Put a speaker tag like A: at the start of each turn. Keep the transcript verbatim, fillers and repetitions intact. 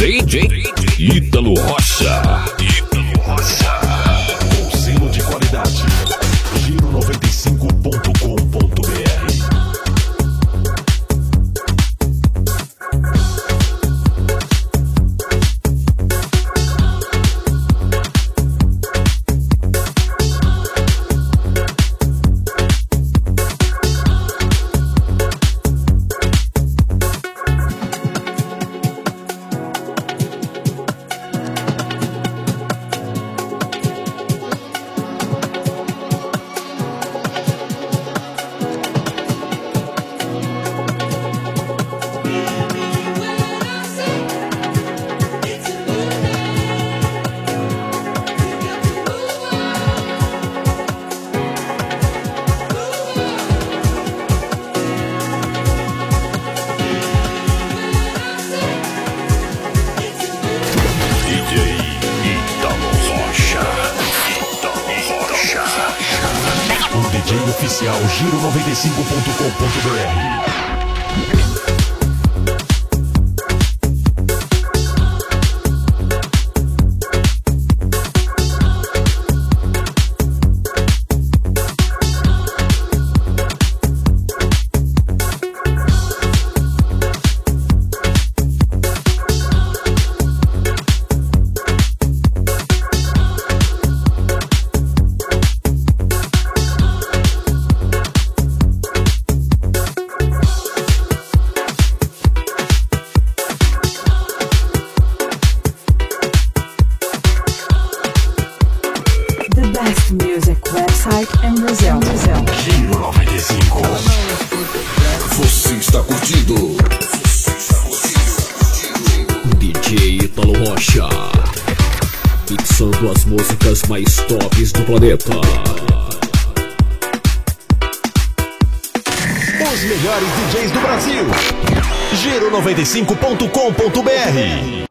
A: D J Ítalo Rocha. Ítalo Rocha.
B: Com selo de qualidade. Giro noventa e cinco ponto com ponto b r. D J oficial Giro noventa e cinco ponto com ponto b r.
C: Best music website in Brazil.
B: Giro noventa e cinco.
A: Você está curtindo D J Ítalo Rocha, mixando as músicas mais tops do planeta.
B: Os melhores D Js do Brasil. Giro noventa e cinco ponto com ponto b r.